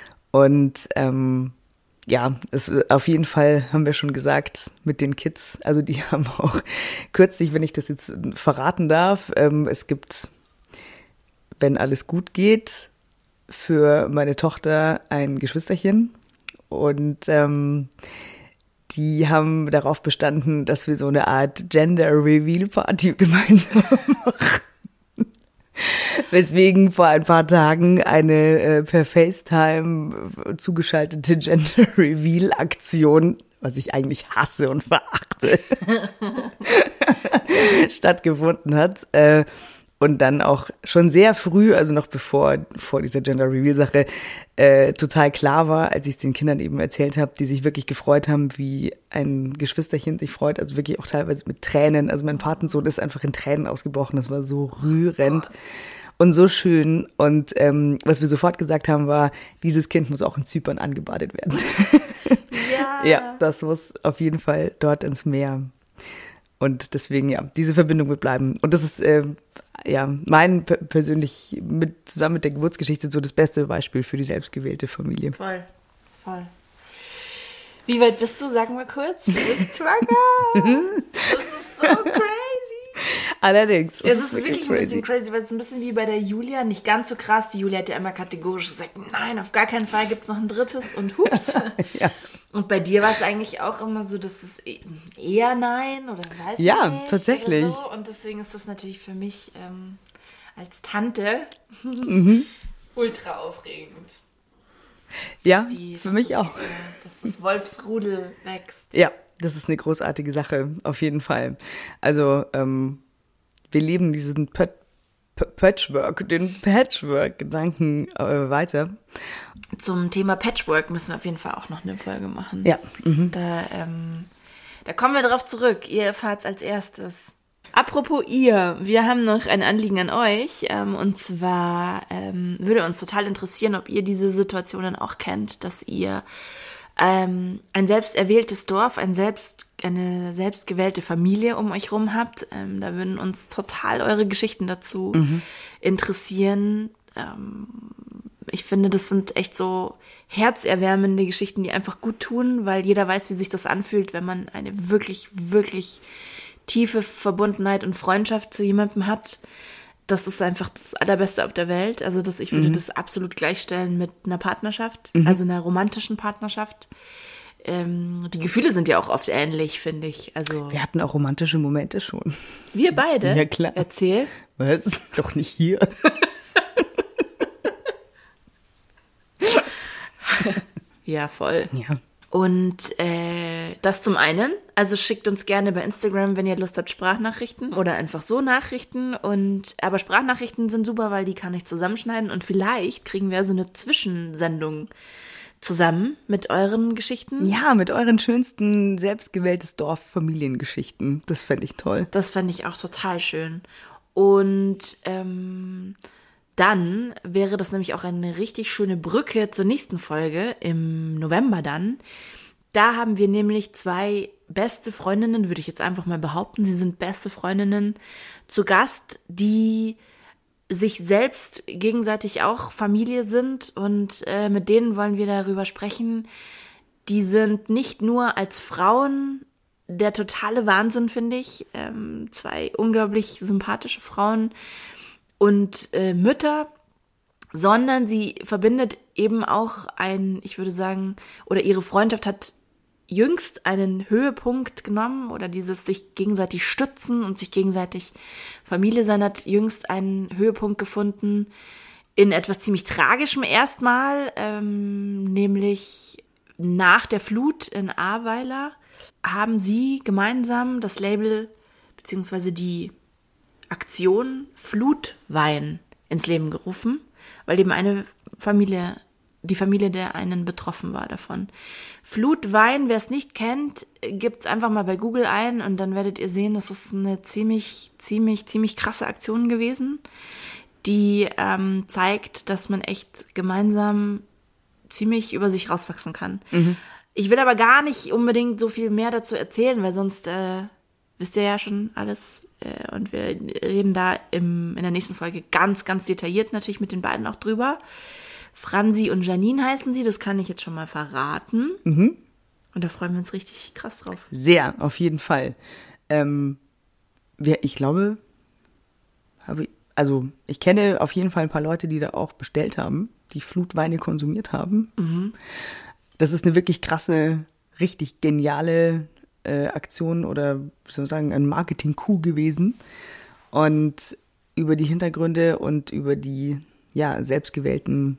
Und ähm, ja, es, auf jeden Fall haben wir schon gesagt, mit den Kids, also die haben auch kürzlich, wenn ich das jetzt verraten darf, ähm, es gibt, wenn alles gut geht, für meine Tochter ein Geschwisterchen, und ähm, die haben darauf bestanden, dass wir so eine Art Gender-Reveal-Party gemeinsam machen. Weswegen vor ein paar Tagen eine äh, per FaceTime zugeschaltete Gender-Reveal-Aktion, was ich eigentlich hasse und verachte, stattgefunden hat. Äh, und dann auch schon sehr früh, also noch bevor vor dieser Gender-Reveal-Sache, äh, total klar war, als ich es den Kindern eben erzählt habe, die sich wirklich gefreut haben, wie ein Geschwisterchen sich freut, also wirklich auch teilweise mit Tränen. Also mein Patensohn ist einfach in Tränen ausgebrochen, das war so rührend. Und so schön. Und ähm, was wir sofort gesagt haben, war, dieses Kind muss auch in Zypern angebadet werden. Ja. Ja, das muss auf jeden Fall dort ins Meer. Und deswegen, ja, diese Verbindung wird bleiben. Und das ist, äh, ja, mein p- persönlich, mit, zusammen mit der Geburtsgeschichte, so das beste Beispiel für die selbstgewählte Familie. Voll, voll. Wie weit bist du? Sag mal kurz. Du bist schwanger. Das ist so crazy. Allerdings. Es ist wirklich, wirklich ein bisschen crazy, weil es ist ein bisschen wie bei der Julia, nicht ganz so krass. Die Julia hat ja immer kategorisch gesagt, nein, auf gar keinen Fall gibt es noch ein drittes, und hups. Ja. Und bei dir war es eigentlich auch immer so, dass es eher nein oder weiß ja, nicht. Tatsächlich. Oder so. Und deswegen ist das natürlich für mich ähm, als Tante mhm. ultra aufregend. Ja, die, für mich das, auch. Äh, dass das Wolfsrudel wächst. Ja, das ist eine großartige Sache, auf jeden Fall. Also, ähm, wir leben diesen P- P- Patchwork, den Patchwork-Gedanken äh, weiter. Zum Thema Patchwork müssen wir auf jeden Fall auch noch eine Folge machen. Ja. Mhm. Da, ähm, da kommen wir drauf zurück. Ihr erfahrt's als erstes. Apropos ihr, wir haben noch ein Anliegen an euch. Ähm, und zwar ähm, würde uns total interessieren, ob ihr diese Situationen auch kennt, dass ihr ähm, ein selbst erwähltes Dorf, ein selbst, eine selbstgewählte Familie um euch rum habt. Ähm, da würden uns total eure Geschichten dazu mhm. interessieren. Ähm, ich finde, das sind echt so herzerwärmende Geschichten, die einfach gut tun, weil jeder weiß, wie sich das anfühlt, wenn man eine wirklich, wirklich tiefe Verbundenheit und Freundschaft zu jemandem hat. Das ist einfach das Allerbeste auf der Welt. Also das, ich würde mhm. das absolut gleichstellen mit einer Partnerschaft, mhm. also einer romantischen Partnerschaft. Ähm, die Gefühle sind ja auch oft ähnlich, finde ich. Also wir hatten auch romantische Momente schon. Wir beide? Ja, klar. Erzähl. Was? Doch nicht hier. Ja, voll. Ja. Und äh, das zum einen, also schickt uns gerne bei Instagram, wenn ihr Lust habt, Sprachnachrichten oder einfach so Nachrichten. Und aber Sprachnachrichten sind super, weil die kann ich zusammenschneiden und vielleicht kriegen wir so eine Zwischensendung zusammen mit euren Geschichten. Ja, mit euren schönsten selbstgewähltes Dorf-Familiengeschichten. Das fände ich toll. Das fände ich auch total schön. Und ähm, dann wäre das nämlich auch eine richtig schöne Brücke zur nächsten Folge im November dann. Da haben wir nämlich zwei beste Freundinnen, würde ich jetzt einfach mal behaupten, sie sind beste Freundinnen zu Gast, die sich selbst gegenseitig auch Familie sind und äh, mit denen wollen wir darüber sprechen. Die sind nicht nur als Frauen der totale Wahnsinn, finde ich. Ähm, zwei unglaublich sympathische Frauen und äh, Mütter, sondern sie verbindet eben auch ein, ich würde sagen, oder ihre Freundschaft hat jüngst einen Höhepunkt genommen oder dieses sich gegenseitig stützen und sich gegenseitig Familie sein hat jüngst einen Höhepunkt gefunden in etwas ziemlich Tragischem erstmal, ähm, nämlich nach der Flut in Ahrweiler haben sie gemeinsam das Label beziehungsweise die Aktion Flutwein ins Leben gerufen, weil eben eine Familie, die Familie der einen betroffen war davon. Flutwein, wer es nicht kennt, gibt's einfach mal bei Google ein und dann werdet ihr sehen, das ist eine ziemlich, ziemlich, ziemlich krasse Aktion gewesen, die ähm, zeigt, dass man echt gemeinsam ziemlich über sich rauswachsen kann. Mhm. Ich will aber gar nicht unbedingt so viel mehr dazu erzählen, weil sonst äh, wisst ihr ja schon alles. Äh, und wir reden da im, in der nächsten Folge ganz, ganz detailliert natürlich mit den beiden auch drüber. Franzi und Janine heißen sie, das kann ich jetzt schon mal verraten. Mhm. Und da freuen wir uns richtig krass drauf. Sehr, auf jeden Fall. Ähm, wir, ich glaube, habe ich, also ich kenne auf jeden Fall ein paar Leute, die da auch bestellt haben, die Flutweine konsumiert haben. Mhm. Das ist eine wirklich krasse, richtig geniale äh, Aktion oder sozusagen ein Marketing-Coup gewesen. Und über die Hintergründe und über die ja selbstgewählten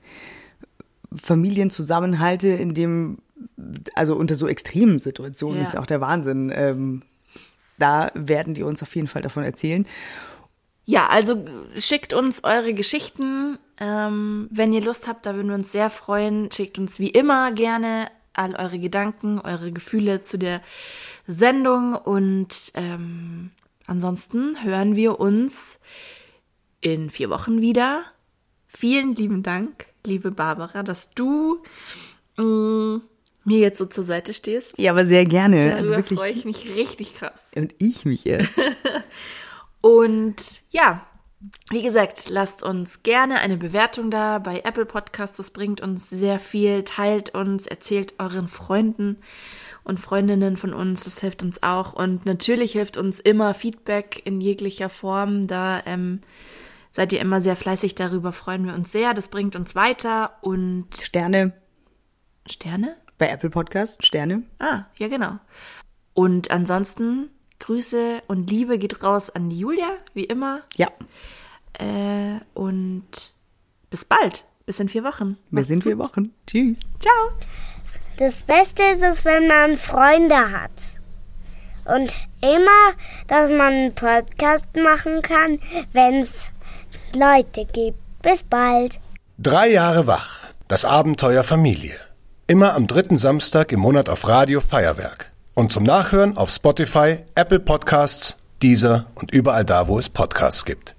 Familienzusammenhalte, in dem, also unter so extremen Situationen, ja. Ist auch der Wahnsinn. Ähm, da werden die uns auf jeden Fall davon erzählen. Ja, also schickt uns eure Geschichten, ähm, wenn ihr Lust habt, da würden wir uns sehr freuen. Schickt uns wie immer gerne all eure Gedanken, eure Gefühle zu der Sendung und ähm, ansonsten hören wir uns in vier Wochen wieder. Vielen lieben Dank, liebe Barbara, dass du mh, mir jetzt so zur Seite stehst. Ja, aber sehr gerne. Darüber also wirklich freue ich mich richtig krass. Und ich mich erst. Und ja, wie gesagt, lasst uns gerne eine Bewertung da bei Apple Podcasts. Das bringt uns sehr viel. Teilt uns, erzählt euren Freunden und Freundinnen von uns. Das hilft uns auch. Und natürlich hilft uns immer Feedback in jeglicher Form. Da ähm, seid ihr immer sehr fleißig. Darüber freuen wir uns sehr. Das bringt uns weiter. Und Sterne. Sterne? Bei Apple Podcast, Sterne. Ah, ja genau. Und ansonsten Grüße und Liebe geht raus an die Julia, wie immer. Ja. Äh, und bis bald. Bis in vier Wochen. Wir sind vier Wochen. Tschüss. Ciao. Das Beste ist es, wenn man Freunde hat. Und immer, dass man einen Podcast machen kann, wenn es Leute gibt. Bis bald. Drei Jahre wach. Das Abenteuer Familie. Immer am dritten Samstag im Monat auf Radio Feuerwerk. Und zum Nachhören auf Spotify, Apple Podcasts, Deezer und überall da, wo es Podcasts gibt.